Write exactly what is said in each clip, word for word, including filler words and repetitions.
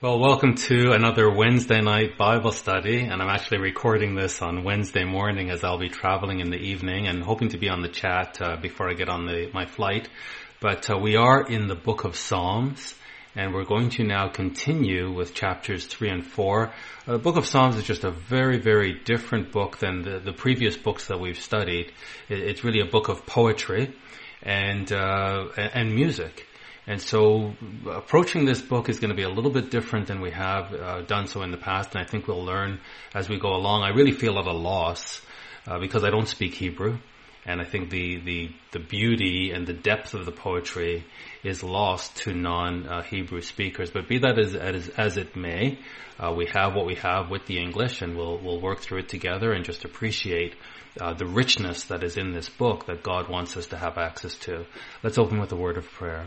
Well, welcome to another Wednesday night Bible study, and I'm actually recording this on Wednesday morning as I'll be traveling in the evening and hoping to be on the chat uh, before I get on the, my flight. But uh, we are in the book of Psalms, and we're going to now continue with chapters three and four. Uh, the book of Psalms is just a very, very different book than the, the previous books that we've studied. It, it's really a book of poetry and uh, and music. And so approaching this book is going to be a little bit different than we have uh, done so in the past, and I think we'll learn as we go along. I really feel at a loss uh, because I don't speak Hebrew, and I think the, the, the beauty and the depth of the poetry is lost to non-Hebrew uh, speakers. But be that as, as, as it may, uh, we have what we have with the English, and we'll, we'll work through it together and just appreciate uh, the richness that is in this book that God wants us to have access to. Let's open with a word of prayer.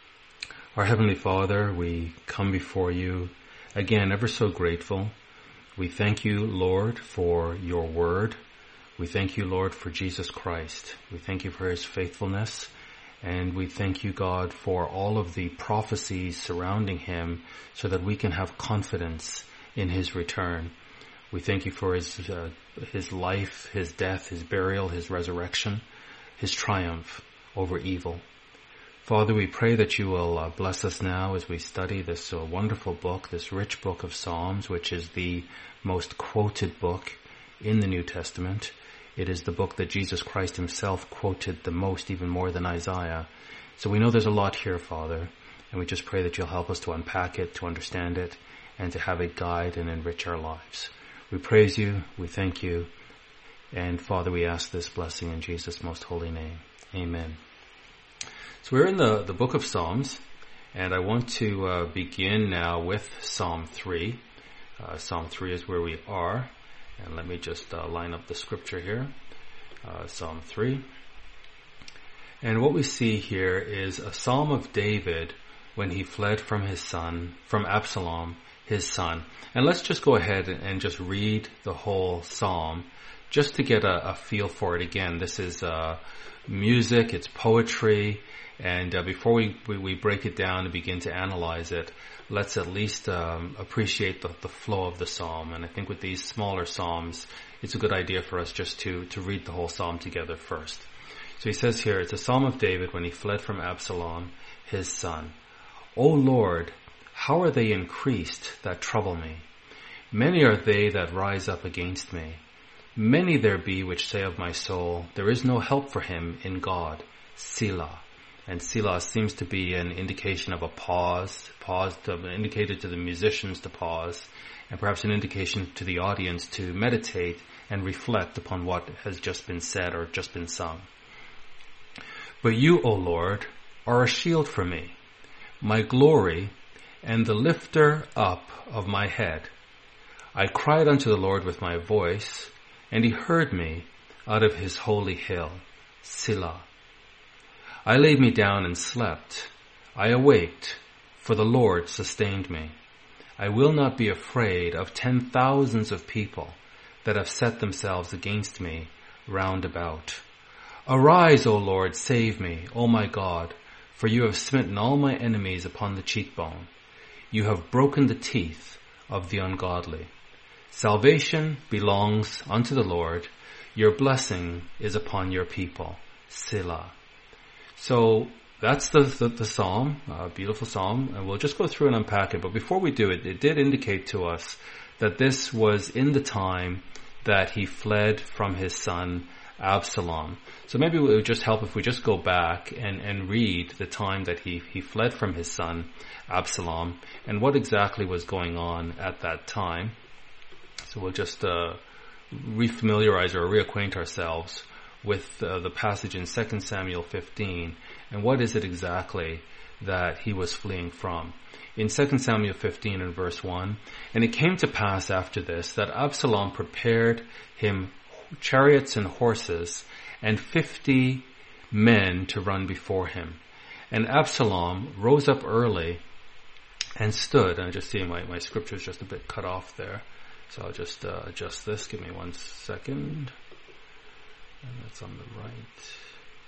Our Heavenly Father, we come before you again, ever so grateful. We thank you, Lord, for your word. We thank you, Lord, for Jesus Christ. We thank you for his faithfulness. And we thank you, God, for all of the prophecies surrounding him so that we can have confidence in his return. We thank you for his, uh, his life, his death, his burial, his resurrection, his triumph over evil. Father, we pray that you will uh, bless us now as we study this uh, wonderful book, this rich book of Psalms, which is the most quoted book in the New Testament. It is the book that Jesus Christ himself quoted the most, even more than Isaiah. So we know there's a lot here, Father, and we just pray that you'll help us to unpack it, to understand it, and to have it guide and enrich our lives. We praise you, we thank you, and Father, we ask this blessing in Jesus' most holy name. Amen. So we're in the, the book of Psalms, and I want to uh, begin now with Psalm three. Uh, Psalm three is where we are, and let me just uh, line up the scripture here. Uh, Psalm three. And what we see here is a psalm of David when he fled from his son, from Absalom, his son. And let's just go ahead and just read the whole psalm, just to get a, a feel for it. Again, this is uh, music, it's poetry. And uh, before we, we, we break it down and begin to analyze it, let's at least um, appreciate the, the flow of the psalm. And I think with these smaller psalms, it's a good idea for us just to, to read the whole psalm together first. So he says here, it's a psalm of David when he fled from Absalom, his son. O Lord, how are they increased that trouble me? Many are they that rise up against me. Many there be which say of my soul, there is no help for him in God. Selah. And Selah seems to be an indication of a pause, pause to, indicated to the musicians to pause, and perhaps an indication to the audience to meditate and reflect upon what has just been said or just been sung. But you, O Lord, are a shield for me, my glory, and the lifter up of my head. I cried unto the Lord with my voice, and he heard me out of his holy hill. Selah. I laid me down and slept. I awaked, for the Lord sustained me. I will not be afraid of ten thousands of people that have set themselves against me round about. Arise, O Lord, save me, O my God, for you have smitten all my enemies upon the cheekbone. You have broken the teeth of the ungodly. Salvation belongs unto the Lord. Your blessing is upon your people. Selah. So that's the, the, the psalm, a beautiful psalm, and we'll just go through and unpack it. But before we do it, it did indicate to us that this was in the time that he fled from his son Absalom. So maybe it would just help if we just go back and, and read the time that he, he fled from his son Absalom and what exactly was going on at that time. So we'll just uh, refamiliarize or reacquaint ourselves with uh, the passage in Second Samuel fifteen, and what is it exactly that he was fleeing from. In Second Samuel fifteen and verse one, and it came to pass after this that Absalom prepared him chariots and horses and fifty men to run before him. And Absalom rose up early and stood, and I just see my, my scripture is just a bit cut off there, so I'll just uh, adjust this. Give me one second. And that's on the right.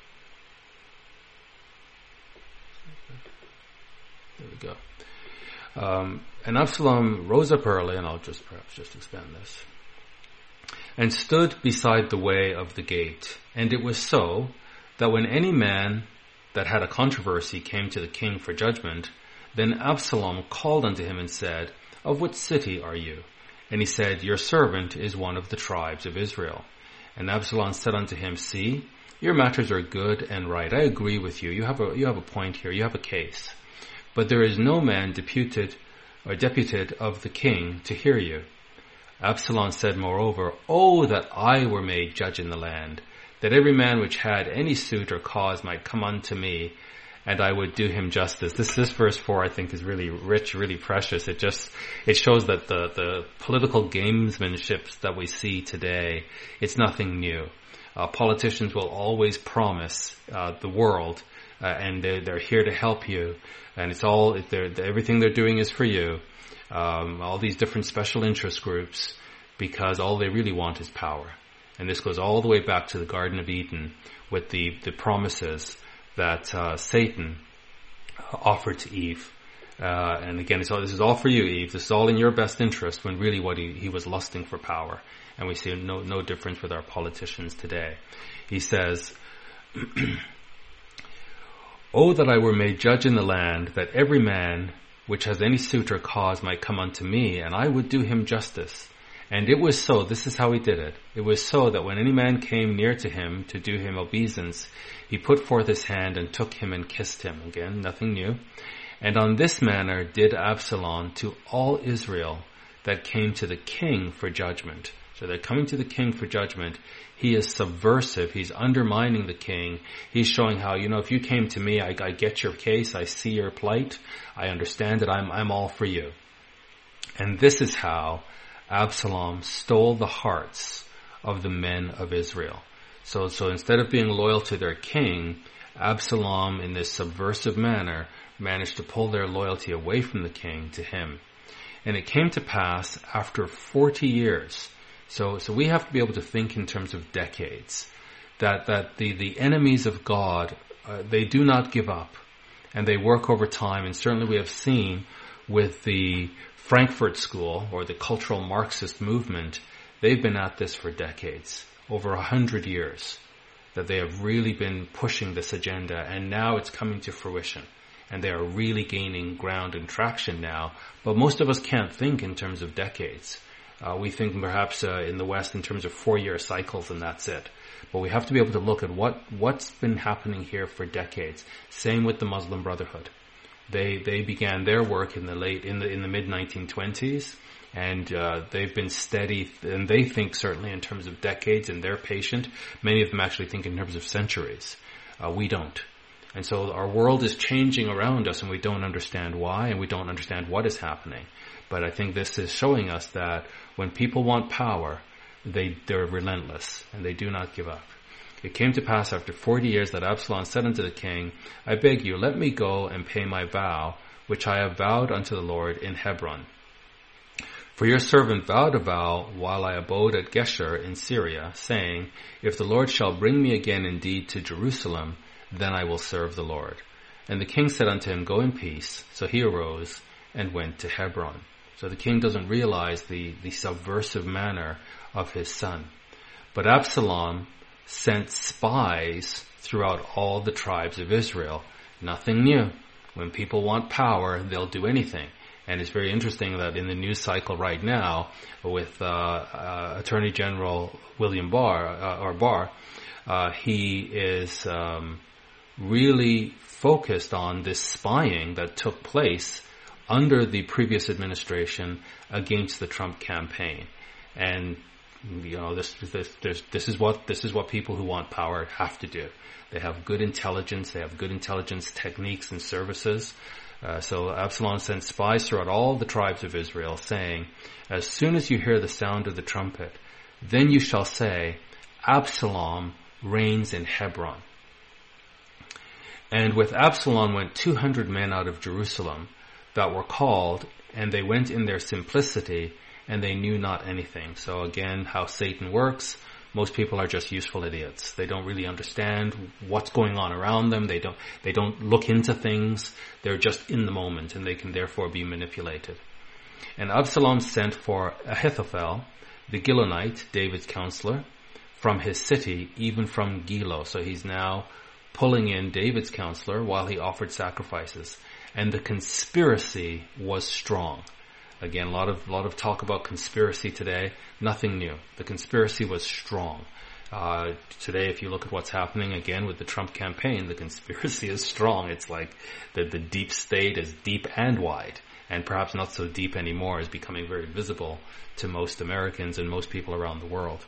There we go. Um, and Absalom rose up early, and I'll just perhaps just expand this, and stood beside the way of the gate. And it was so that when any man that had a controversy came to the king for judgment, then Absalom called unto him and said, Of what city are you? And he said, Your servant is one of the tribes of Israel. And Absalom said unto him, See, your matters are good and right. I agree with you. You have a, you have a point here. You have a case. But there is no man deputed or deputed of the king to hear you. Absalom said moreover, Oh, that I were made judge in the land, that every man which had any suit or cause might come unto me, and I would do him justice. This, this verse four, I think, is really rich, really precious. It just, it shows that the, the political gamesmanship that we see today, it's nothing new. Uh, politicians will always promise, uh, the world, uh, and they're, they're here to help you, and it's all, they're, everything they're doing is for you. Um, all these different special interest groups, because all they really want is power. And this goes all the way back to the Garden of Eden with the, the promises that uh, Satan offered to Eve. Uh, and again, it's all, this is all for you, Eve. This is all in your best interest, when really what he, he was lusting for power. And we see no, no difference with our politicians today. He says, Oh, that I were made judge in the land, that every man which has any suit or cause might come unto me, and I would do him justice. And it was so, this is how he did it, it was so that when any man came near to him to do him obeisance, he put forth his hand and took him and kissed him. Again, nothing new. And on this manner did Absalom to all Israel that came to the king for judgment. So they're coming to the king for judgment. He is subversive. He's undermining the king. He's showing how, you know, if you came to me, I, I get your case. I see your plight. I understand it. I'm, I'm all for you. And this is how Absalom stole the hearts of the men of Israel. So, so instead of being loyal to their king, Absalom, in this subversive manner, managed to pull their loyalty away from the king to him. And it came to pass after forty years. So, so we have to be able to think in terms of decades. That, that the, the enemies of God, uh, they do not give up. And they work over time. And certainly we have seen with the Frankfurt School, or the cultural Marxist movement, they've been at this for decades. Over a hundred years. That they have really been pushing this agenda. And now it's coming to fruition. And they are really gaining ground and traction now. But most of us can't think in terms of decades. Uh, we think perhaps uh, in the West in terms of four-year cycles, and that's it. But we have to be able to look at what, what's been happening here for decades. Same with the Muslim Brotherhood. They they began their work in the late in the in the mid nineteen twenties, and uh, they've been steady. And they think certainly in terms of decades, and they're patient. Many of them actually think in terms of centuries. Uh, we don't. And so our world is changing around us, and we don't understand why, and we don't understand what is happening. But I think this is showing us that when people want power, they, they're relentless, and they do not give up. It came to pass after forty years that Absalom said unto the king, I beg you, let me go and pay my vow, which I have vowed unto the Lord in Hebron. For your servant vowed a vow while I abode at Geshur in Syria, saying, If the Lord shall bring me again indeed to Jerusalem, then I will serve the Lord. And the king said unto him, Go in peace. So he arose and went to Hebron. So the king doesn't realize the, the subversive manner of his son. But Absalom sent spies throughout all the tribes of Israel. Nothing new. When people want power, they'll do anything. And it's very interesting that in the news cycle right now, with uh, uh, Attorney General William Barr, uh, or Barr, uh, he is um, really focused on this spying that took place under the previous administration against the Trump campaign. And you know, this, this, this, this is what, this is what people who want power have to do. They have good intelligence, they have good intelligence techniques and services. Uh, so Absalom sent spies throughout all the tribes of Israel, saying, As soon as you hear the sound of the trumpet, then you shall say, Absalom reigns in Hebron. And with Absalom went two hundred men out of Jerusalem that were called, and they went in their simplicity, and they knew not anything. So again, how Satan works. most people are just useful idiots. They don't really understand what's going on around them. They don't, they don't look into things. They're just in the moment, and they can therefore be manipulated. And Absalom sent for Ahithophel, the Gilonite, David's counselor, from his city, even from Gilo. So he's now pulling in David's counselor while he offered sacrifices. And the conspiracy was strong. Again, a lot of, lot of talk about conspiracy today. Nothing new. The conspiracy was strong. Uh, today, if you look at what's happening again with the Trump campaign, the conspiracy is strong. It's like the, the deep state is deep and wide, and perhaps not so deep anymore, is becoming very visible to most Americans and most people around the world.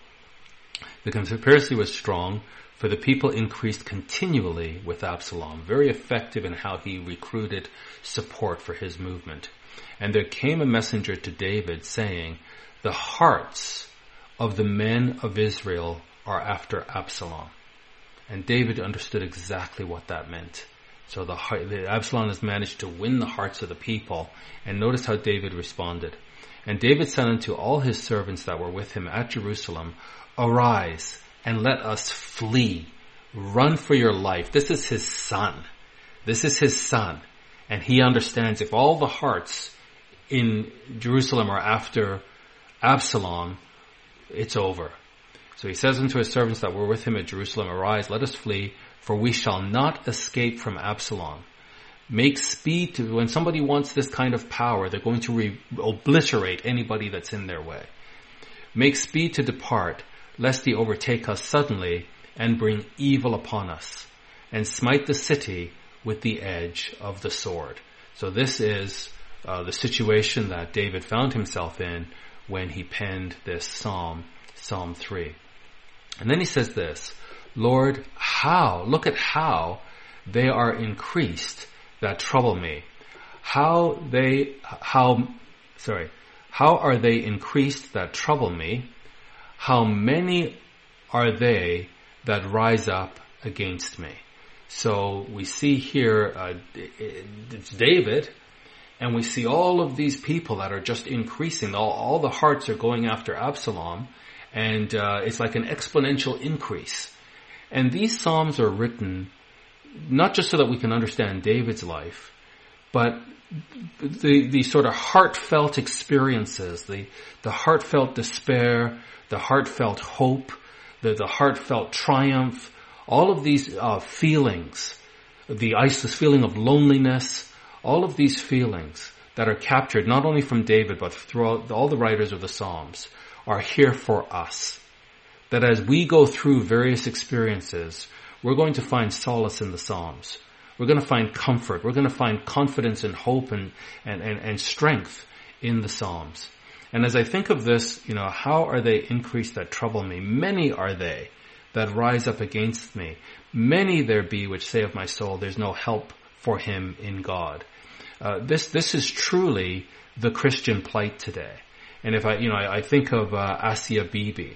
The conspiracy was strong, for the people increased continually with Absalom, very effective in how he recruited support for his movement. And there came a messenger to David saying, the hearts of the men of Israel are after Absalom. And David understood exactly what that meant. So the, the Absalom has managed to win the hearts of the people. And notice how David responded. And David said unto all his servants that were with him at Jerusalem, arise and let us flee. Run for your life. This is his son. This is his son. And he understands if all the hearts in Jerusalem are after Absalom, it's over. So he says unto his servants that were with him at Jerusalem, arise, let us flee, for we shall not escape from Absalom. Make speed to, when somebody wants this kind of power, they're going to re- obliterate anybody that's in their way. Make speed to depart, lest he overtake us suddenly and bring evil upon us, and smite the city with the edge of the sword. So this is uh, the situation that David found himself in when he penned this psalm, Psalm three. And then he says this, Lord, how, look at how they are increased that trouble me. How they, how, sorry, how are they increased that trouble me? How many are they that rise up against me? So we see here, uh, it's David, and we see all of these people that are just increasing. All, all the hearts are going after Absalom, and uh, it's like an exponential increase. And these psalms are written not just so that we can understand David's life, but the the sort of heartfelt experiences, the the heartfelt despair, the heartfelt hope, the the heartfelt triumph, all of these uh, feelings, the this feeling of loneliness, all of these feelings that are captured not only from David but throughout all the writers of the Psalms are here for us. That as we go through various experiences, we're going to find solace in the Psalms. We're going to find comfort. We're going to find confidence and hope and, and, and, and strength in the Psalms. And as I think of this, you know, how are they increased that trouble me? Many are they that rise up against me. Many there be which say of my soul, there's no help for him in God. Uh, this, this is truly the Christian plight today. And if I, you know, I, I think of uh, Asia Bibi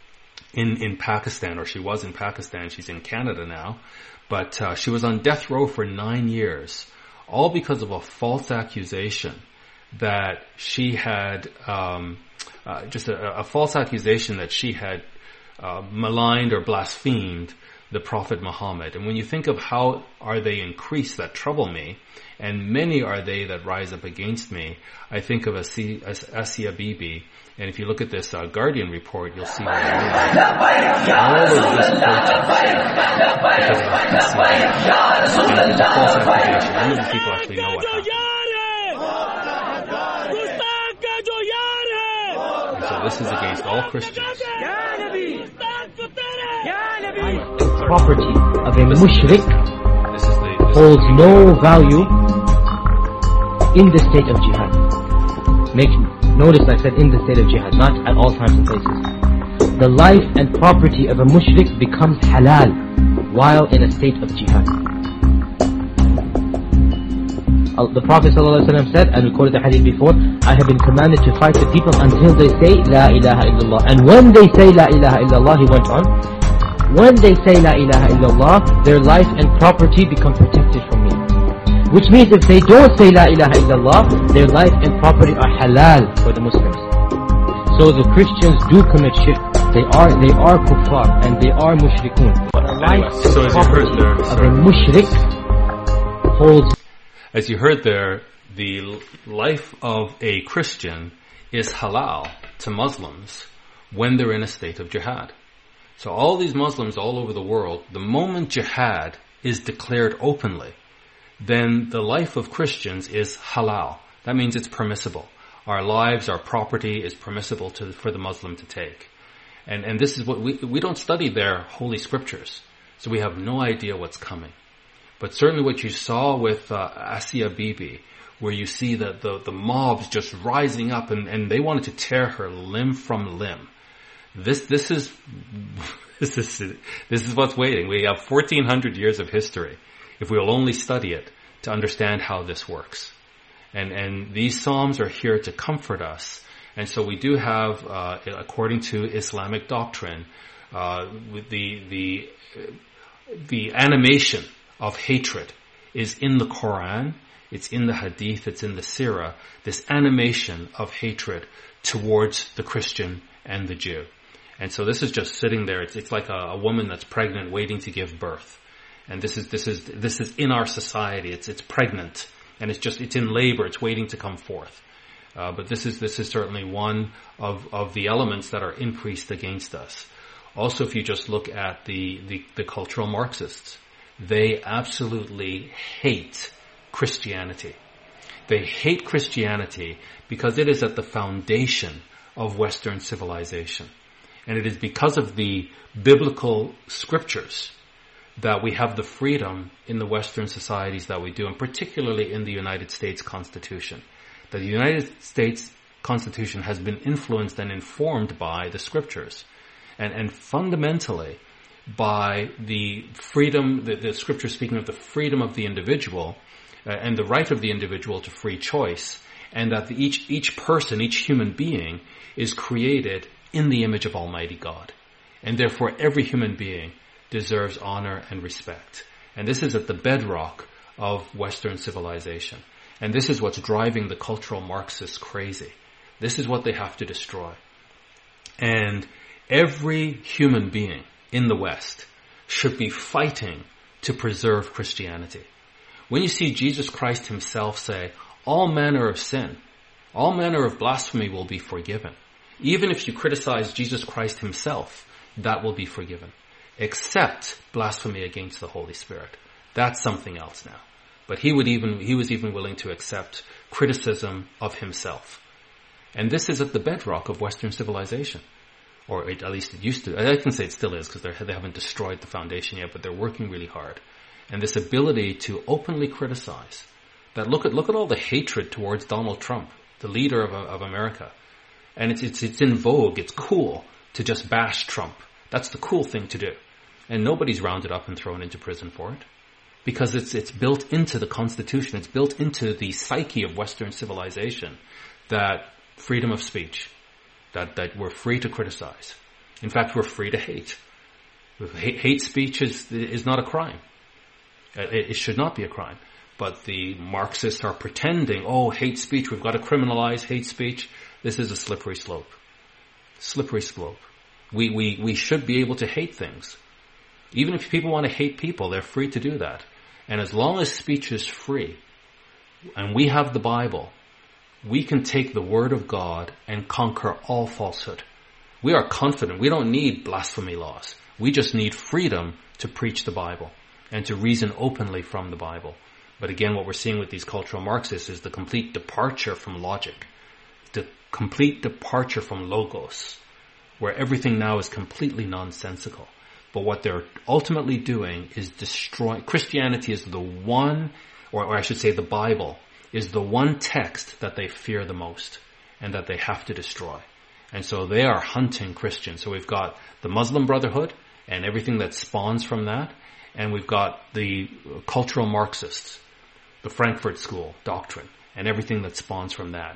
in, in Pakistan, or she was in Pakistan, she's in Canada now, but uh, she was on death row for nine years, all because of a false accusation that she had, um, uh, just a, a false accusation that she had uh, maligned or blasphemed the Prophet Muhammad. And when you think of how are they increased that trouble me, and many are they that rise up against me, I think of Asi- As- Asia Bibi. And if you look at this uh, Guardian report, you'll see what I mean. All of this protest because of Asia. And it's a false accusation. None of these people actually know what happened. And so this is against all Christians. Property of a mushrik holds no value in the state of jihad. Make notice I said in the state of jihad, not at all times and places. The life and property of a mushrik becomes halal while in a state of jihad. The Prophet ﷺ said, and we quoted the hadith before, I have been commanded to fight the people until they say La ilaha illallah. And when they say La ilaha illallah, he went on, when they say La ilaha illallah, their life and property become protected from me. Which means if they don't say La ilaha illallah, their life and property are halal for the Muslims. So the Christians do commit shirk. they are they are kuffar and they are mushrikun. But anyway, so as you heard there, of a mushrik holds. As you heard there, the life of a Christian is halal to Muslims when they're in a state of jihad. So all these Muslims all over the world, the moment jihad is declared openly, then the life of Christians is halal. That means it's permissible. Our lives, our property is permissible to, for the Muslim to take. And, and this is what we, we don't study their holy scriptures. So we have no idea what's coming. But certainly what you saw with uh, Asia Bibi, where you see the, the, the mobs just rising up and, and they wanted to tear her limb from limb. This, this is, this is, this is what's waiting. We have fourteen hundred years of history, if we will only study it, to understand how this works. And, and these Psalms are here to comfort us. And so we do have, uh, according to Islamic doctrine, uh, with the, the, the animation of hatred is in the Quran, it's in the Hadith, it's in the Sirah, this animation of hatred towards the Christian and the Jew. And so this is just sitting there. It's, it's like a, a woman that's pregnant waiting to give birth. And this is, this is, this is in our society. It's, it's pregnant. And it's just, it's in labor. It's waiting to come forth. Uh, but this is, this is certainly one of, of the elements that are increased against us. Also, if you just look at the, the, the cultural Marxists, they absolutely hate Christianity. They hate Christianity because it is at the foundation of Western civilization. And it is because of the biblical scriptures that we have the freedom in the Western societies that we do, and particularly in the United States Constitution. That the United States Constitution has been influenced and informed by the scriptures. And, and fundamentally by the freedom, the, the scripture speaking of the freedom of the individual uh, and the right of the individual to free choice, and that the, each, each person, each human being is created in the image of Almighty God. And therefore every human being deserves honor and respect. And this is at the bedrock of Western civilization. And this is what's driving the cultural Marxists crazy. This is what they have to destroy. And every human being in the West should be fighting to preserve Christianity. When you see Jesus Christ himself say, all manner of sin, all manner of blasphemy will be forgiven. Even if you criticize Jesus Christ himself, that will be forgiven. Except blasphemy against the Holy Spirit. That's something else now. But he would even, he was even willing to accept criticism of himself. And this is at the bedrock of Western civilization. Or it, at least it used to. I can say it still is because they haven't destroyed the foundation yet, but they're working really hard. And this ability to openly criticize. That look at, look at all the hatred towards Donald Trump, the leader of, of America. And it's, it's, it's in vogue, it's cool to just bash Trump. That's the cool thing to do. And nobody's rounded up and thrown into prison for it. Because it's, it's built into the Constitution, it's built into the psyche of Western civilization that freedom of speech, that, that we're free to criticize. In fact, we're free to hate. Hate, hate speech is, is not a crime. It, it should not be a crime. But the Marxists are pretending, oh, hate speech, we've got to criminalize hate speech. This is a slippery slope. Slippery slope. We, we, we should be able to hate things. Even if people want to hate people, they're free to do that. And as long as speech is free, and we have the Bible, we can take the Word of God and conquer all falsehood. We are confident. We don't need blasphemy laws. We just need freedom to preach the Bible and to reason openly from the Bible. But again, what we're seeing with these cultural Marxists is the complete departure from logic, the complete departure from logos, where everything now is completely nonsensical. But what they're ultimately doing is destroy. Christianity is the one, or, or I should say the Bible, is the one text that they fear the most and that they have to destroy. And so they are hunting Christians. So we've got the Muslim Brotherhood and everything that spawns from that. And we've got the cultural Marxists, the Frankfurt School doctrine, and everything that spawns from that.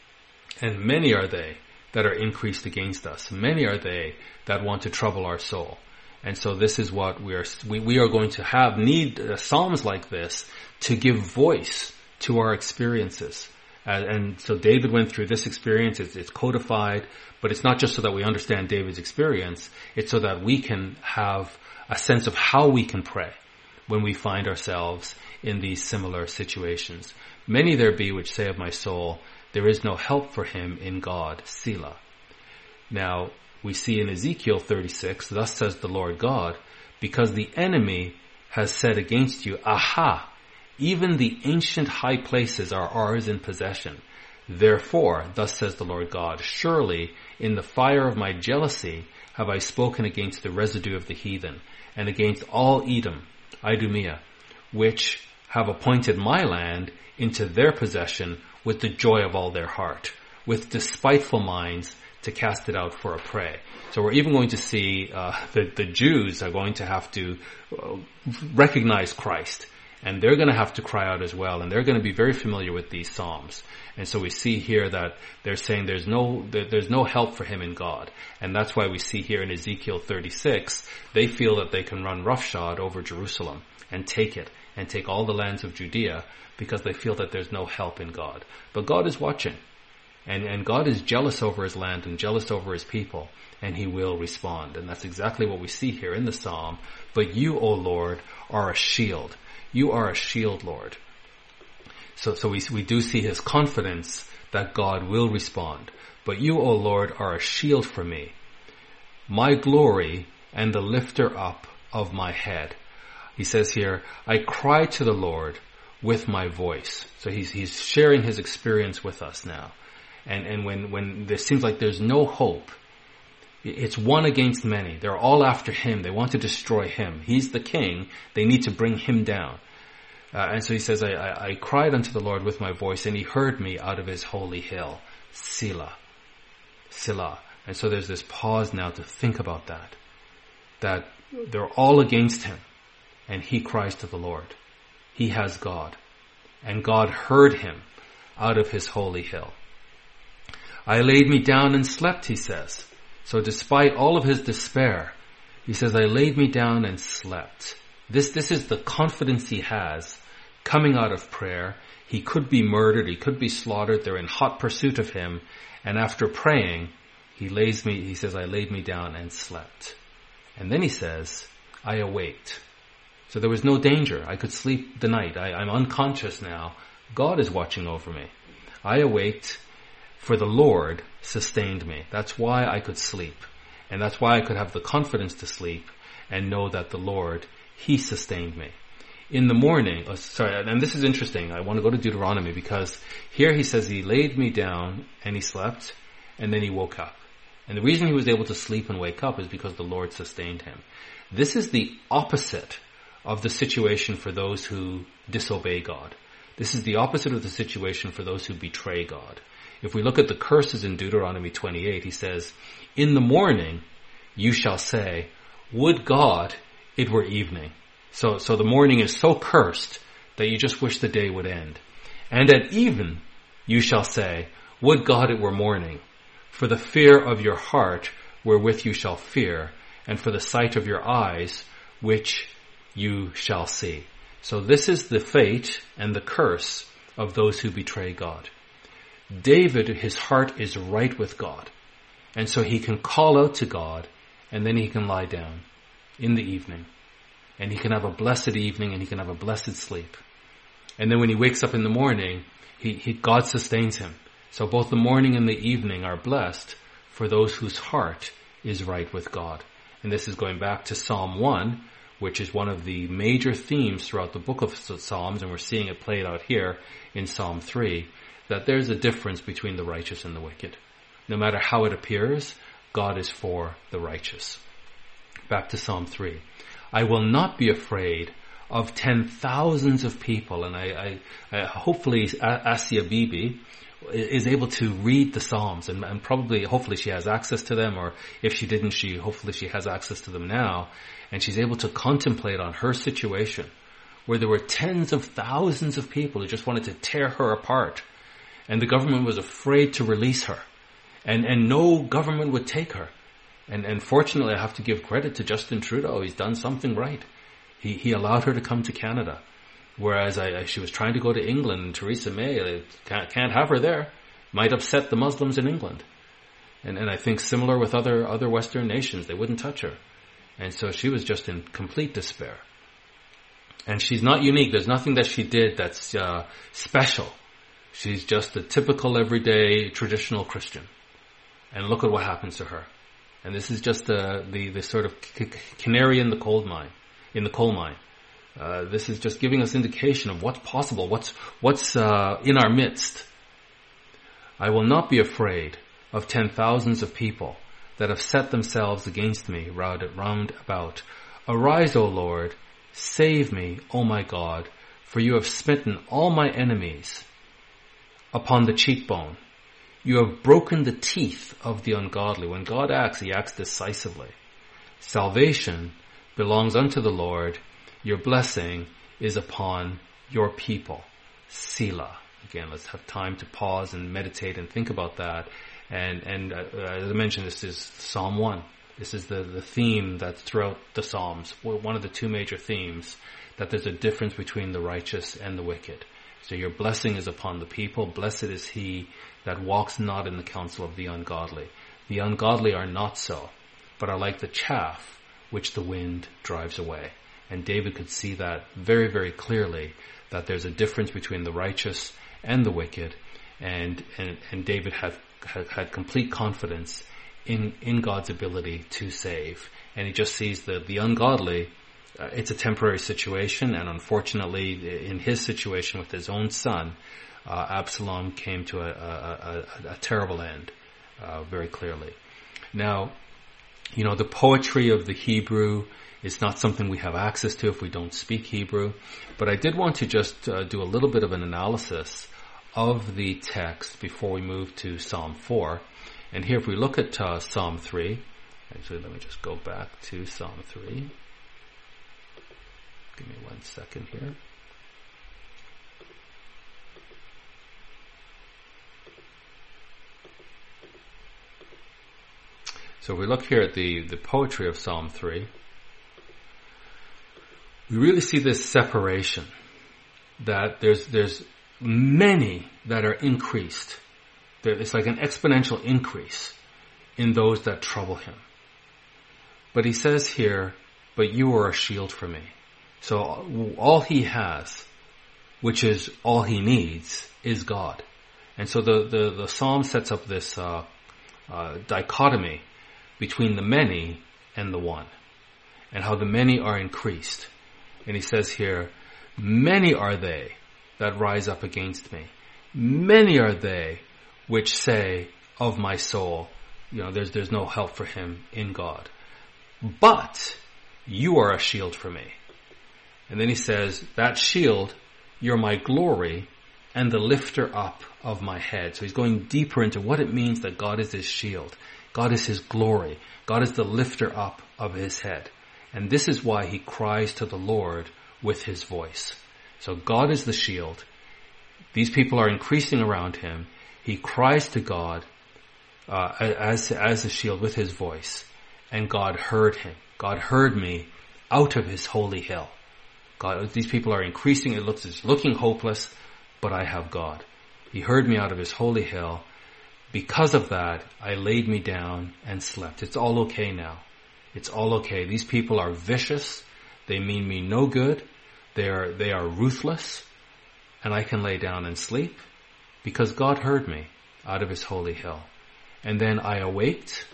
And many are they that are increased against us. Many are they that want to trouble our soul. And so this is what we are, we, we are going to have, need uh, Psalms like this to give voice to our experiences Uh, and so David went through this experience. It's, it's codified, but it's not just so that we understand David's experience. It's so that we can have a sense of how we can pray when we find ourselves in these similar situations. Many there be which say of my soul, there is no help for him in God, Selah. Now, we see in Ezekiel thirty-six, thus says the Lord God, because the enemy has said against you, aha, even the ancient high places are ours in possession. Therefore, thus says the Lord God, surely in the fire of my jealousy have I spoken against the residue of the heathen, and against all Edom, Idumea, which have appointed my land into their possession with the joy of all their heart, with despiteful minds to cast it out for a prey. So we're even going to see uh, the, the Jews are going to have to uh, recognize Christ, and they're going to have to cry out as well, and they're going to be very familiar with these Psalms. And so we see here that they're saying there's no there's no help for him in God. And that's why we see here in Ezekiel thirty-six, they feel that they can run roughshod over Jerusalem and take it, and take all the lands of Judea, because they feel that there's no help in God. But God is watching, and, and God is jealous over his land and jealous over his people, and he will respond. And that's exactly what we see here in the Psalm. But you, O Lord, are a shield. You are a shield, Lord. So, so we, we do see his confidence that God will respond. But you, O Lord, are a shield for me, my glory and the lifter up of my head. He says here, I cry to the Lord with my voice. So he's, he's sharing his experience with us now. And, and when, when there seems like there's no hope, it's one against many. They're all after him. They want to destroy him. He's the king. They need to bring him down. Uh, and so he says, I, I, I cried unto the Lord with my voice, and he heard me out of his holy hill. Selah. Selah. And so there's this pause now to think about that. That they're all against him. And he cries to the Lord. He has God. And God heard him out of his holy hill. I laid me down and slept, he says. So despite all of his despair, he says, I laid me down and slept. This, this is the confidence he has coming out of prayer. He could be murdered. He could be slaughtered. They're in hot pursuit of him. And after praying, he lays me, he says, I laid me down and slept. And then he says, I awaked. So there was no danger. I could sleep the night. I, I'm unconscious now. God is watching over me. I awaked, for the Lord sustained me. That's why I could sleep. And that's why I could have the confidence to sleep and know that the Lord, he sustained me. In the morning, oh, sorry, and this is interesting. I want to go to Deuteronomy, because here he says he laid me down and he slept, and then he woke up. And the reason he was able to sleep and wake up is because the Lord sustained him. This is the opposite of the situation for those who disobey God. This is the opposite of the situation for those who betray God. If we look at the curses in Deuteronomy twenty-eight, he says, in the morning you shall say, would God it were evening. So, so the morning is so cursed that you just wish the day would end. And at even you shall say, would God it were morning, for the fear of your heart wherewith you shall fear, and for the sight of your eyes which you shall see. So this is the fate and the curse of those who betray God. David, his heart is right with God. And so he can call out to God, and then he can lie down in the evening. And he can have a blessed evening, and he can have a blessed sleep. And then when he wakes up in the morning, he, he God sustains him. So both the morning and the evening are blessed for those whose heart is right with God. And this is going back to Psalm one, which is one of the major themes throughout the book of Psalms, and we're seeing it played out here in Psalm three, that there's a difference between the righteous and the wicked. No matter how it appears, God is for the righteous. Back to Psalm three. I will not be afraid of ten thousands of people, and I, I, I hopefully Asia Bibi is able to read the Psalms, and, and probably, hopefully she has access to them, or if she didn't, she hopefully she has access to them now, and she's able to contemplate on her situation, where there were tens of thousands of people who just wanted to tear her apart, and the government was afraid to release her, and, and no government would take her. And, and fortunately, I have to give credit to Justin Trudeau. He's done something right. He, he allowed her to come to Canada. Whereas I, I, she was trying to go to England, and Theresa May, can't, can't have her there. Might upset the Muslims in England. And, and I think similar with other, other Western nations, they wouldn't touch her. And so she was just in complete despair. And she's not unique. There's nothing that she did that's uh, special. She's just a typical, everyday, traditional Christian. And look at what happens to her. And this is just the the, the sort of c- canary in the coal mine. In the coal mine. Uh, this is just giving us indication of what's possible, what's what's uh, in our midst. I will not be afraid of ten thousands of people that have set themselves against me round, round about. Arise, O Lord, save me, O my God, for you have smitten all my enemies upon the cheekbone. You have broken the teeth of the ungodly. When God acts, he acts decisively. Salvation belongs unto the Lord. Your blessing is upon your people. Selah. Again, let's have time to pause and meditate and think about that. And, and uh, as I mentioned, this is Psalm one. This is the, the theme that's throughout the Psalms. One of the two major themes, that there's a difference between the righteous and the wicked. So your blessing is upon the people. Blessed is he that walks not in the counsel of the ungodly. The ungodly are not so, but are like the chaff which the wind drives away. And David could see that very, very clearly, that there's a difference between the righteous and the wicked. And, and, and David had, had, had complete confidence in, in God's ability to save. And he just sees the, the ungodly, uh, it's a temporary situation. And unfortunately, in his situation with his own son, uh, Absalom came to a, a, a, a terrible end, uh, very clearly. Now, you know, the poetry of the Hebrew is not something we have access to if we don't speak Hebrew. But I did want to just uh, do a little bit of an analysis of the text before we move to Psalm four. And here, if we look at uh, Psalm three, actually, let me just go back to Psalm three. Give me one second here. So if we look here at the, the poetry of Psalm three, we really see this separation, that there's there's many that are increased. It's like an exponential increase in those that trouble him. But he says here, but you are a shield for me. So all he has, which is all he needs, is God. And so the, the, the psalm sets up this uh, uh, dichotomy between the many and the one, and how the many are increased. And he says here, many are they that rise up against me. Many are they which say of my soul, you know, there's, there's no help for him in God. But you are a shield for me. And then he says, that shield, you're my glory and the lifter up of my head. So he's going deeper into what it means that God is his shield. God is his glory. God is the lifter up of his head. And this is why he cries to the Lord with his voice. So God is the shield. These people are increasing around him. He cries to God uh, as, as a shield with his voice. And God heard him. God heard me out of his holy hill. God, these people are increasing. It looks, it's looking hopeless, but I have God. He heard me out of his holy hill. Because of that, I laid me down and slept. It's all okay now. It's all okay. These people are vicious. They mean me no good. They are, they are ruthless. And I can lay down and sleep because God heard me out of his holy hill. And then I awaked.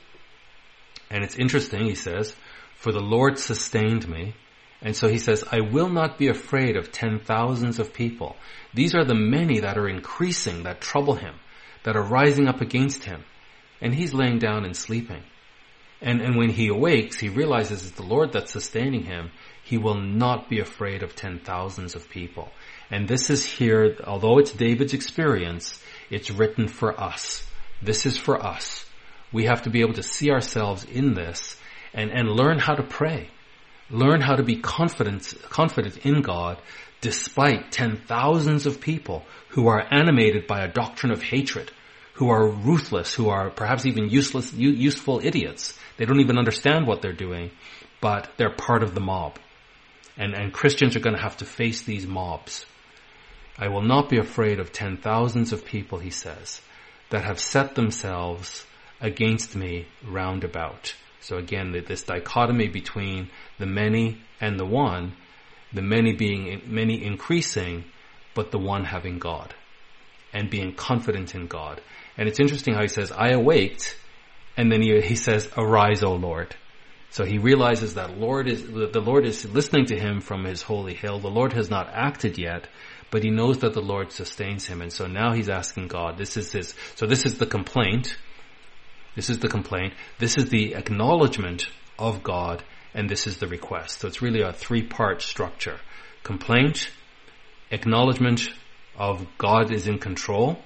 And it's interesting, he says, for the Lord sustained me. And so he says, I will not be afraid of ten thousands of people. These are the many that are increasing, that trouble him, that are rising up against him. And he's laying down and sleeping. And, and when he awakes, he realizes it's the Lord that's sustaining him. He will not be afraid of ten thousands of people. And this is here, although it's David's experience, it's written for us. This is for us. We have to be able to see ourselves in this and, and learn how to pray. Learn how to be confident, confident in God despite ten thousands of people who are animated by a doctrine of hatred, who are ruthless, who are perhaps even useless, useful idiots. They don't even understand what they're doing, but they're part of the mob. And, and Christians are going to have to face these mobs. I will not be afraid of ten thousands of people, he says, that have set themselves against me round about. So again, this dichotomy between the many and the one, the many being many increasing, but the one having God and being confident in God. And it's interesting how he says, I awaked, and then he, he says, arise, O Lord. So he realizes that Lord is, the Lord is listening to him from his holy hill. The Lord has not acted yet, but he knows that the Lord sustains him. And so now he's asking God, this is his, so this is the complaint. This is the complaint. This is the acknowledgement of God, and this is the request. So it's really a three-part structure. Complaint, acknowledgement of God is in control,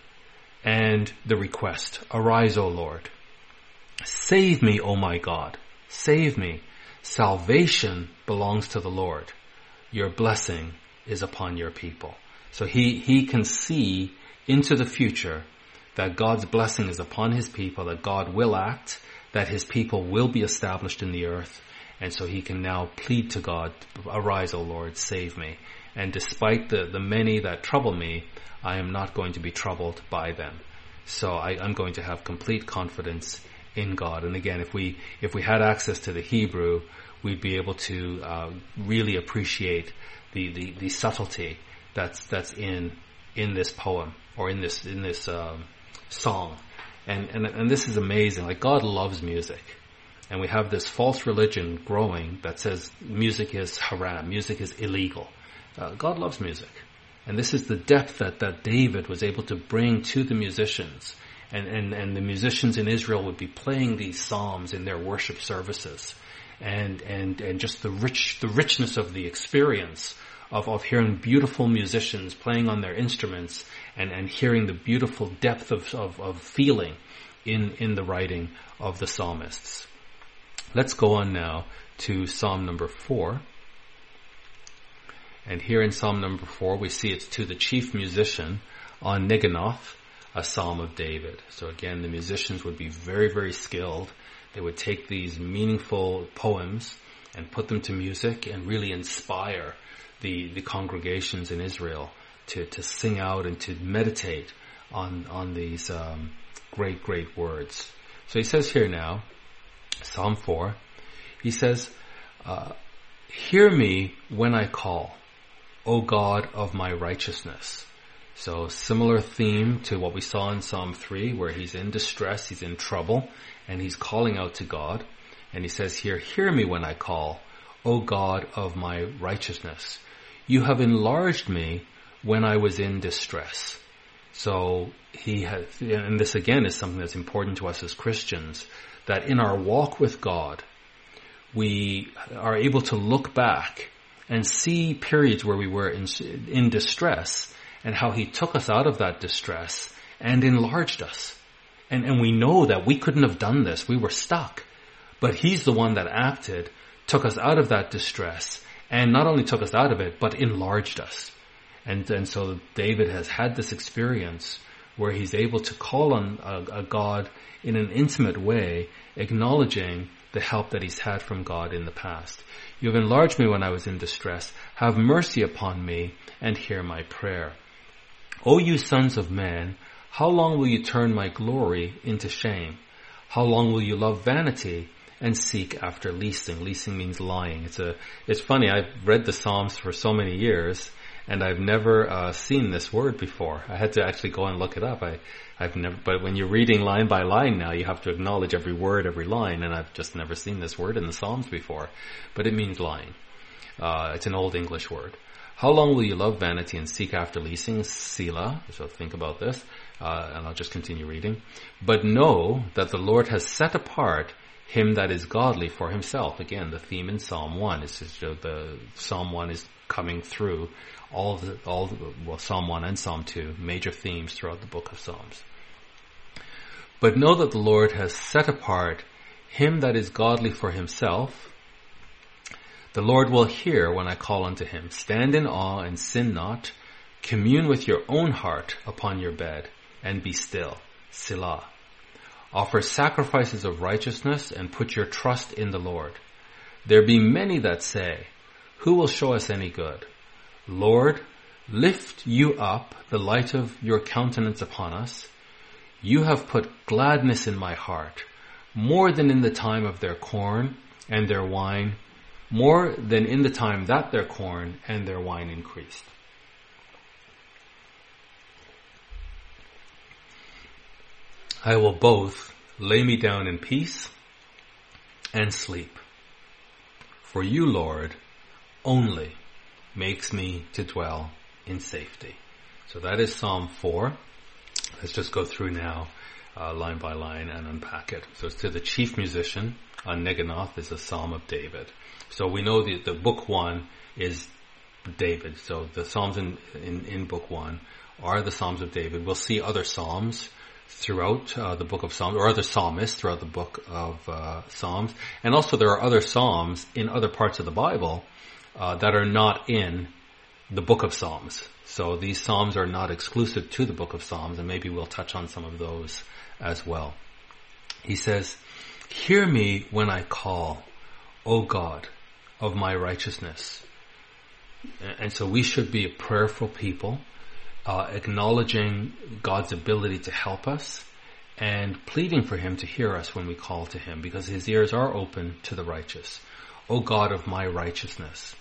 and the request. Arise, O Lord. Save me, O my God. Save me. Salvation belongs to the Lord. Your blessing is upon your people. So he, he can see into the future that God's blessing is upon his people, that God will act, that his people will be established in the earth. And so he can now plead to God, arise, O Lord, save me. And despite the, the many that trouble me, I am not going to be troubled by them. So I, I'm going to have complete confidence in God. And again, if we if we had access to the Hebrew, we'd be able to uh, really appreciate the, the, the subtlety that's that's in in this poem or in this in this um, song. And, and and this is amazing. Like, God loves music. And we have this false religion growing that says music is haram, music is illegal. Uh, God loves music. And this is the depth that, that David was able to bring to the musicians. And, and, and the musicians in Israel would be playing these psalms in their worship services. And, and, and just the rich, the richness of the experience of, of hearing beautiful musicians playing on their instruments and, and hearing the beautiful depth of, of, of feeling in, in the writing of the psalmists. Let's go on now to Psalm number four. And here in Psalm number four, we see it's to the chief musician on Neginoth, a psalm of David. So again, the musicians would be very, very skilled. They would take these meaningful poems and put them to music and really inspire the, the congregations in Israel to, to sing out and to meditate on, on these um, great, great words. So he says here now, Psalm four, he says, uh, hear me when I call, O God of my righteousness. So similar theme to what we saw in Psalm three, where he's in distress, he's in trouble, and he's calling out to God. And he says here, hear me when I call, O God of my righteousness. You have enlarged me when I was in distress. So he has, and this again is something that's important to us as Christians, that in our walk with God, we are able to look back and see periods where we were in, in distress and how he took us out of that distress and enlarged us. And, and we know that we couldn't have done this. We were stuck. But he's the one that acted, took us out of that distress, and not only took us out of it, but enlarged us. And, and so David has had this experience where he's able to call on a, a God in an intimate way, acknowledging the help that he's had from God in the past. You have enlarged me when I was in distress. Have mercy upon me and hear my prayer. O you sons of men, how long will you turn my glory into shame? How long will you love vanity and seek after leasing? Leasing means lying. It's a, it's funny. I've read the Psalms for so many years, and I've never uh, seen this word before. I had to actually go and look it up. I, I've never, but when you're reading line by line now, you have to acknowledge every word, every line, and I've just never seen this word in the Psalms before. But it means lying. Uh, it's an Old English word. How long will you love vanity and seek after leasing? Selah. So think about this, uh, and I'll just continue reading. But know that the Lord has set apart him that is godly for himself. Again, the theme in Psalm one is just, uh, the Psalm one is coming through all the, all the, well, Psalm one and Psalm two, major themes throughout the book of Psalms. But know that the Lord has set apart him that is godly for himself. The Lord will hear when I call unto him. Stand in awe and sin not. Commune with your own heart upon your bed and be still. Selah. Offer sacrifices of righteousness and put your trust in the Lord. There be many that say, who will show us any good? Lord, lift you up the light of your countenance upon us. You have put gladness in my heart, more than in the time of their corn and their wine, more than in the time that their corn and their wine increased. I will both lay me down in peace and sleep. For you, Lord, only makes me to dwell in safety. So that is Psalm four. Let's just go through now, uh, line by line, and unpack it. So it's to the chief musician on Neginoth is a Psalm of David. So we know the, the book one is David. So the Psalms in, in, in book one are the Psalms of David. We'll see other Psalms throughout uh, the book of Psalms, or other psalmists throughout the book of uh, Psalms. And also there are other Psalms in other parts of the Bible uh, that are not in the book of Psalms. So these Psalms are not exclusive to the book of Psalms, and maybe we'll touch on some of those as well. He says, hear me when I call, O God of my righteousness. And so we should be a prayerful people, uh, acknowledging God's ability to help us and pleading for him to hear us when we call to him, because his ears are open to the righteous. O God of my righteousness,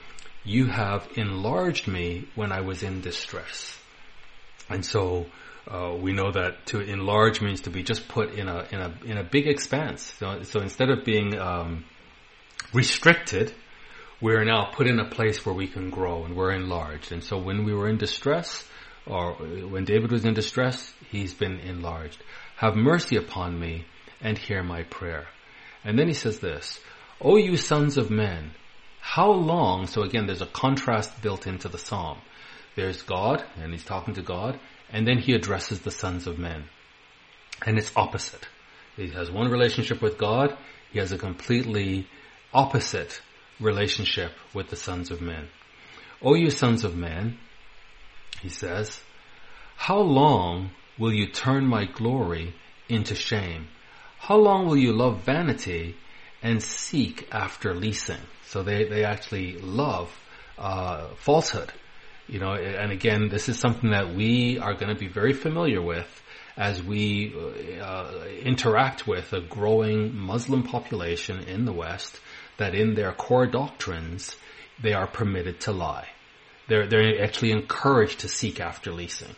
you have enlarged me when I was in distress. And so uh, we know that to enlarge means to be just put in a in a in a big expanse. So, so instead of being um, restricted, we are now put in a place where we can grow and we're enlarged. And so when we were in distress, or when David was in distress, he's been enlarged. Have mercy upon me and hear my prayer. And then he says this, O you sons of men, how long, so again there's a contrast built into the psalm. There's God, and he's talking to God, and then he addresses the sons of men. And it's opposite. He has one relationship with God, he has a completely opposite relationship with the sons of men. O you sons of men, he says, how long will you turn my glory into shame? How long will you love vanity and seek after leasing? So they, they actually love uh, falsehood. You know, and again, this is something that we are going to be very familiar with as we uh, interact with a growing Muslim population in the West, that in their core doctrines, they are permitted to lie. They're, they're actually encouraged to seek after leasing.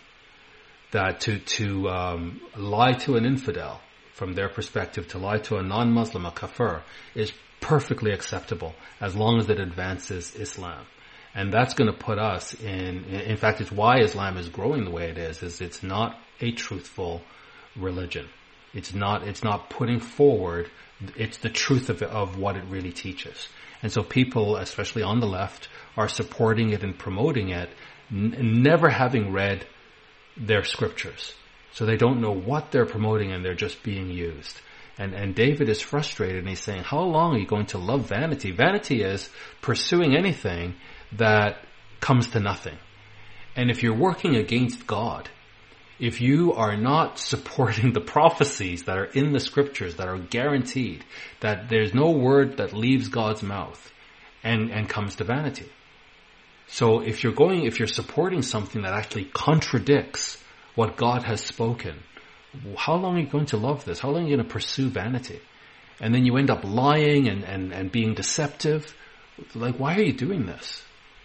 That to, to um, lie to an infidel, from their perspective, to lie to a non-Muslim, a kafir, is perfectly acceptable as long as it advances Islam. And that's going to put us in, in fact, it's why Islam is growing the way it is, is it's not a truthful religion. It's not, it's not putting forward, it's the truth of, of what it really teaches. And so people, especially on the left, are supporting it and promoting it, n- never having read their scriptures. So they don't know what they're promoting and they're just being used. And, and David is frustrated and he's saying, how long are you going to love vanity? Vanity is pursuing anything that comes to nothing. And if you're working against God, if you are not supporting the prophecies that are in the scriptures that are guaranteed, that there's no word that leaves God's mouth and, and comes to vanity. So if you're going, if you're supporting something that actually contradicts what God has spoken, how long are you going to love this? How long are you going to pursue vanity? And then you end up lying and, and, and being deceptive. Like, why are you doing this?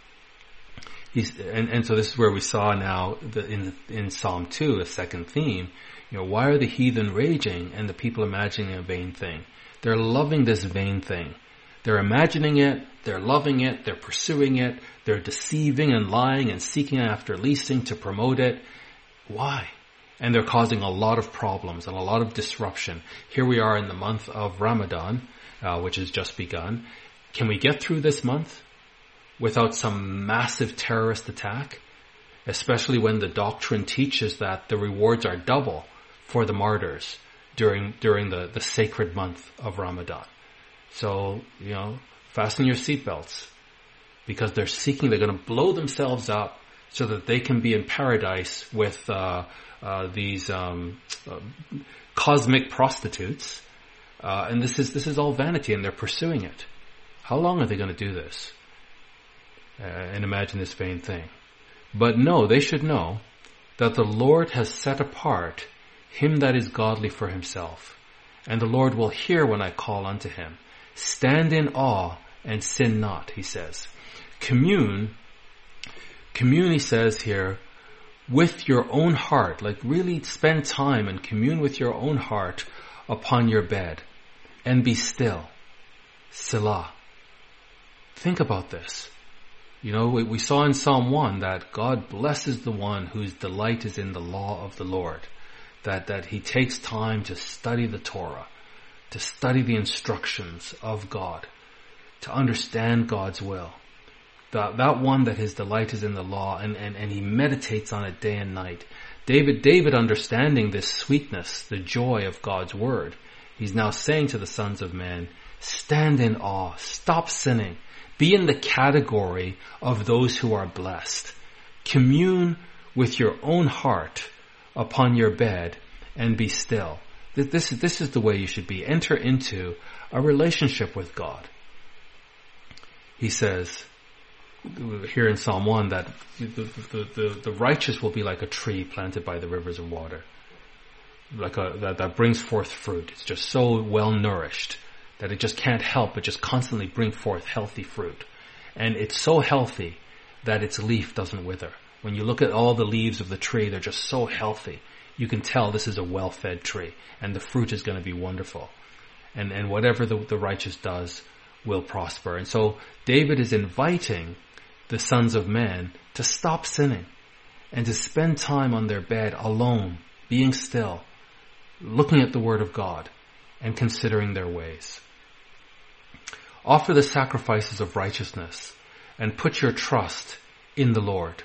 He's, and, and so this is where we saw now the, in, in Psalm two, a second theme, you know, why are the heathen raging and the people imagining a vain thing? They're loving this vain thing. They're imagining it, they're loving it, they're pursuing it, they're deceiving and lying and seeking after leasing to promote it. Why? And they're causing a lot of problems and a lot of disruption. Here we are in the month of Ramadan, uh, which has just begun. Can we get through this month without some massive terrorist attack? Especially when the doctrine teaches that the rewards are double for the martyrs during during the, the sacred month of Ramadan. So, you know, fasten your seatbelts, because they're seeking, they're going to blow themselves up so that they can be in paradise with uh, uh, these um, uh, cosmic prostitutes. Uh, and this is this is all vanity, and they're pursuing it. How long are they going to do this? uh, and imagine this vain thing. But no, they should know that the Lord has set apart him that is godly for himself, and the Lord will hear when I call unto him. Stand in awe and sin not, he says. Commune, commune, he says here, with your own heart, like really spend time and commune with your own heart upon your bed, and be still. Selah. Think about this. You know, we, we saw in Psalm one that God blesses the one whose delight is in the law of the Lord. That, that he takes time to study the Torah, to study the instructions of God, to understand God's will. That, that one that his delight is in the law, and, and, and he meditates on it day and night. David, David understanding this sweetness, the joy of God's word, he's now saying to the sons of men, stand in awe, stop sinning, be in the category of those who are blessed. Commune with your own heart upon your bed and be still. This, this is the way you should be. Enter into a relationship with God. He says here in Psalm one that the, the, the, the righteous will be like a tree planted by the rivers of water, like a that, that brings forth fruit. It's just so well nourished that it just can't help but just constantly bring forth healthy fruit. And it's so healthy that its leaf doesn't wither. When you look at all the leaves of the tree, they're just so healthy. You can tell this is a well-fed tree, and the fruit is going to be wonderful. And and whatever the, the righteous does will prosper. And so David is inviting the sons of men to stop sinning and to spend time on their bed alone, being still, looking at the word of God and considering their ways. Offer the sacrifices of righteousness and put your trust in the Lord.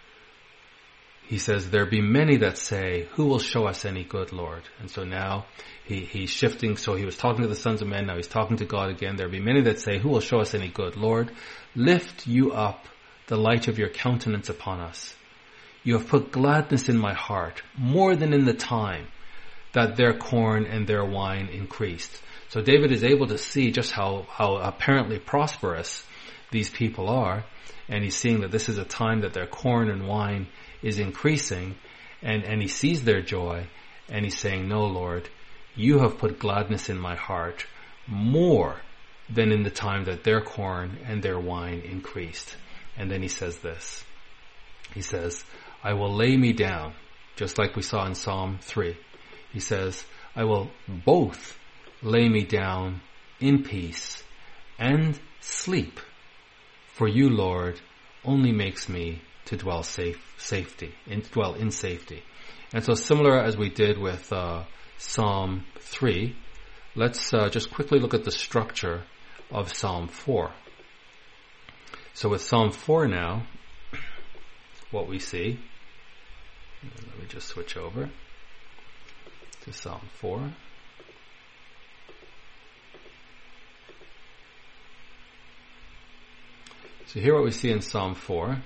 He says, there be many that say, who will show us any good, Lord? And so now he, he's shifting. So he was talking to the sons of men. Now he's talking to God again. There be many that say, who will show us any good, Lord? Lift you up the light of your countenance upon us. You have put gladness in my heart more than in the time that their corn and their wine increased. So David is able to see just how, how apparently prosperous these people are. And he's seeing that this is a time that their corn and wine is increasing, and, and he sees their joy, and he's saying, no, Lord, you have put gladness in my heart more than in the time that their corn and their wine increased. And then he says this. He says, I will lay me down, just like we saw in Psalm three. He says, I will both lay me down in peace and sleep, for you, Lord, only makes me to dwell safe, safety, in, dwell in safety. And so similar as we did with uh, Psalm three, let's uh, just quickly look at the structure of Psalm four. So with Psalm four now, what we see, let me just switch over to Psalm four. So here what we see in Psalm four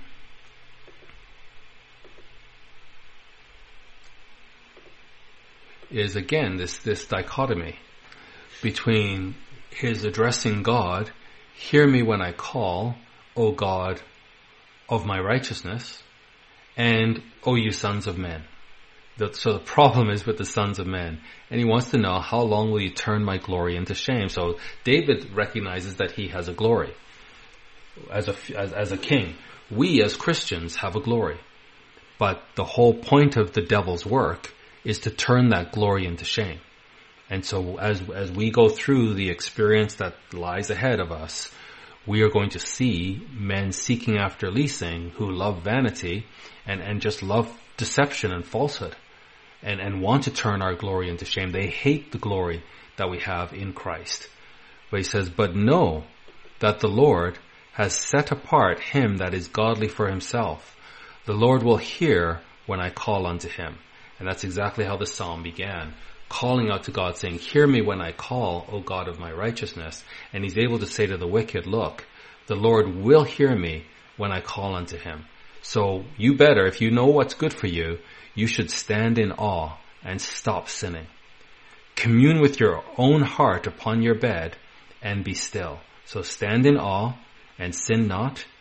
is again this, this dichotomy between his addressing God, hear me when I call, O God of my righteousness, and O you sons of men. The, so the problem is with the sons of men, and he wants to know, how long will you turn my glory into shame? So David recognizes that he has a glory as a, as, as a king. We as Christians have a glory, but the whole point of the devil's work is to turn that glory into shame. And so as as we go through the experience that lies ahead of us, we are going to see men seeking after leasing who love vanity and, and just love deception and falsehood and, and want to turn our glory into shame. They hate the glory that we have in Christ. But he says, but know that the Lord has set apart him that is godly for himself. The Lord will hear when I call unto him. And that's exactly how the psalm began, calling out to God, saying, hear me when I call, O God of my righteousness. And he's able to say to the wicked, look, the Lord will hear me when I call unto him. So you better, if you know what's good for you, you should stand in awe and stop sinning. Commune with your own heart upon your bed and be still. So stand in awe and sin not.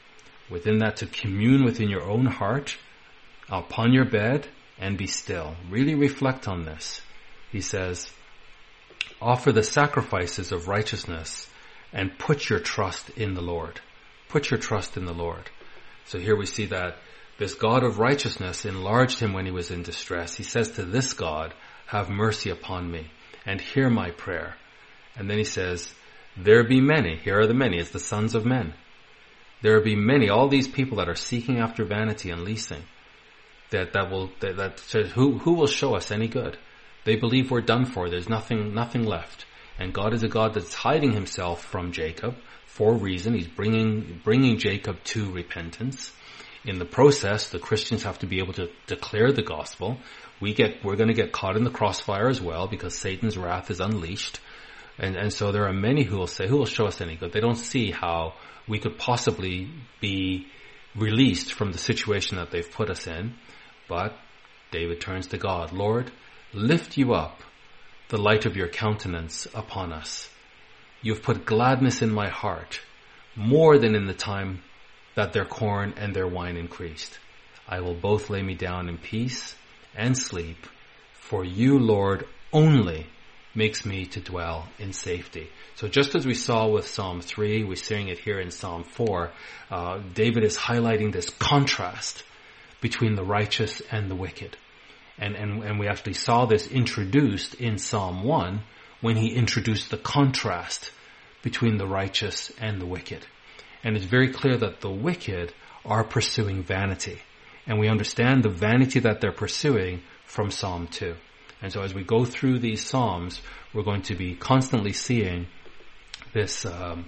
Within that, to commune within your own heart, upon your bed, and be still. Really reflect on this. He says, offer the sacrifices of righteousness and put your trust in the Lord. Put your trust in the Lord. So here we see that this God of righteousness enlarged him when he was in distress. He says to this God, have mercy upon me and hear my prayer. And then he says, there be many. Here are the many. It's the sons of men. There be many, all these people that are seeking after vanity and leasing. That, that will, that, that says, who, who will show us any good? They believe we're done for. There's nothing, nothing left. And God is a God that's hiding himself from Jacob for a reason. He's bringing, bringing Jacob to repentance. In the process, the Christians have to be able to declare the gospel. We get, we're going to get caught in the crossfire as well because Satan's wrath is unleashed. And, and so there are many who will say, who will show us any good? They don't see how we could possibly be released from the situation that they've put us in. But David turns to God. Lord, lift you up the light of your countenance upon us. You've put gladness in my heart more than in the time that their corn and their wine increased. I will both lay me down in peace and sleep, for you, Lord, only makes me to dwell in safety. So just as we saw with Psalm three, we're seeing it here in Psalm four, uh, David is highlighting this contrast between the righteous and the wicked. And, and, and we actually saw this introduced in Psalm one when he introduced the contrast between the righteous and the wicked. And it's very clear that the wicked are pursuing vanity. And we understand the vanity that they're pursuing from Psalm two. And so as we go through these Psalms, we're going to be constantly seeing this um,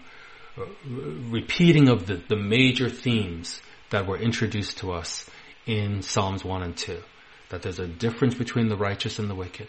repeating of the, the major themes that were introduced to us in Psalms one and two. That there's a difference between the righteous and the wicked.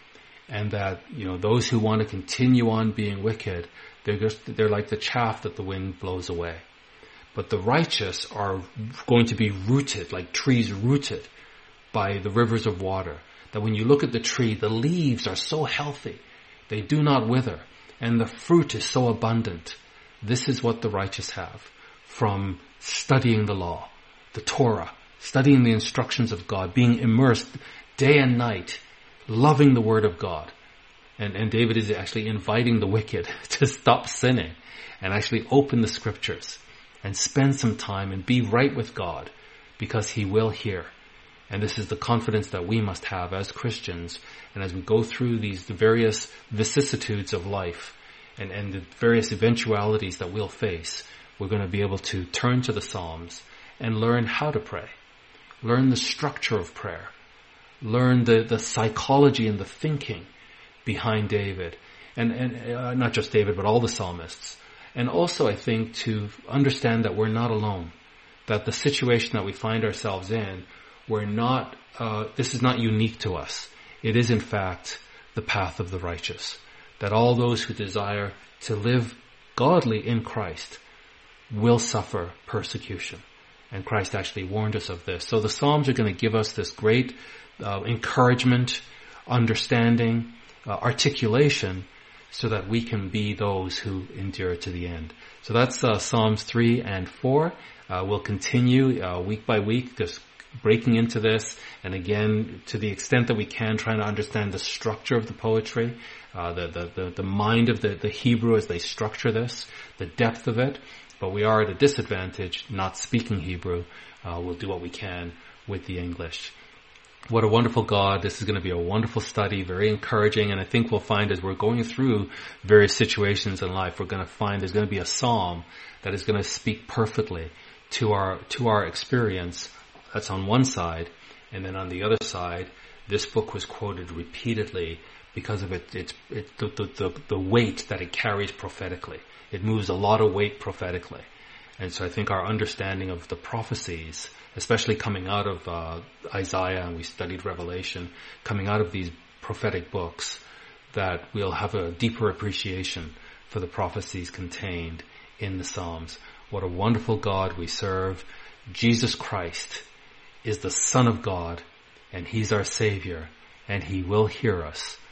And that, you know, those who want to continue on being wicked, they're just, they're like the chaff that the wind blows away. But the righteous are going to be rooted, like trees rooted by the rivers of water. That when you look at the tree, the leaves are so healthy. They do not wither. And the fruit is so abundant. This is what the righteous have from studying the law, the Torah, studying the instructions of God, being immersed day and night, loving the word of God. And, and David is actually inviting the wicked to stop sinning and actually open the scriptures and spend some time and be right with God because he will hear. And this is the confidence that we must have as Christians. And as we go through these the various vicissitudes of life and, and the various eventualities that we'll face, we're going to be able to turn to the Psalms and learn how to pray. Learn the structure of prayer. Learn the, the psychology and the thinking behind David. And, and uh, not just David, but all the psalmists. And also, I think, to understand that we're not alone. That the situation that we find ourselves in, we're not, uh, this is not unique to us. It is, in fact, the path of the righteous. That all those who desire to live godly in Christ will suffer persecution. And Christ actually warned us of this. So the Psalms are going to give us this great uh, encouragement, understanding, uh, articulation, so that we can be those who endure to the end. So that's uh, Psalms three and four. Uh, we'll continue uh, week by week, just breaking into this, and again, to the extent that we can, trying to understand the structure of the poetry, uh, the, the, the, the mind of the, the Hebrew as they structure this, the depth of it. But we are at a disadvantage not speaking Hebrew. Uh, we'll do what we can with the English. What a wonderful God. This is going to be a wonderful study, very encouraging. And I think we'll find as we're going through various situations in life, we're going to find there's going to be a psalm that is going to speak perfectly to our, to our experience. That's on one side. And then on the other side, this book was quoted repeatedly because of it, it's, it, the, the, the, the weight that it carries prophetically. It moves a lot of weight prophetically. And so I think our understanding of the prophecies, especially coming out of uh, Isaiah, and we studied Revelation, coming out of these prophetic books, that we'll have a deeper appreciation for the prophecies contained in the Psalms. What a wonderful God we serve. Jesus Christ is the Son of God, and He's our Savior, and He will hear us